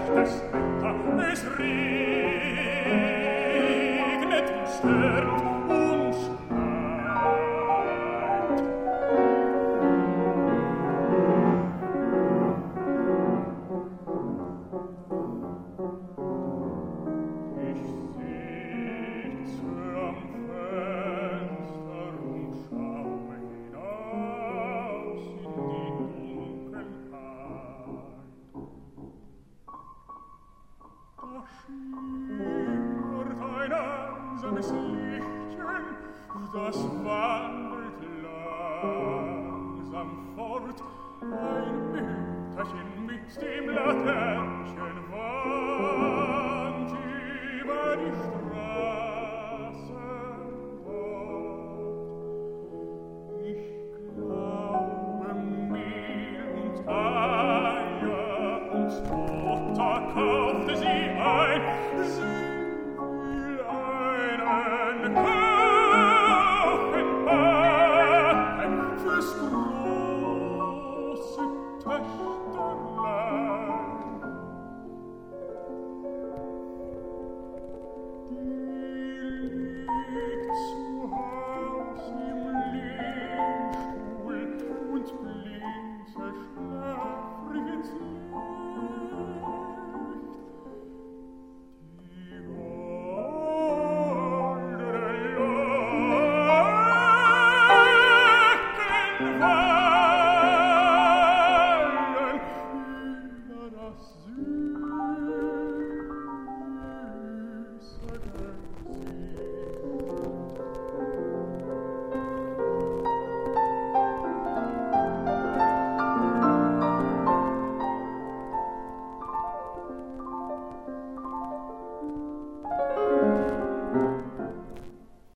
schlechtes Wetter, es regnet und stürmt und schneit. Ich sitze am Fenster und schaue hinaus in die Dunkelheit. Da schimmert ein einsames Lichtchen, das wandelt langsam fort. Ein Mütterchen mit dem Laternchen wandt über die Straße fort. Ich glaube, Mehl und Eier und Butter kaufte sie ein. Sie will einen Kuchen backen fürs große Töchterchen.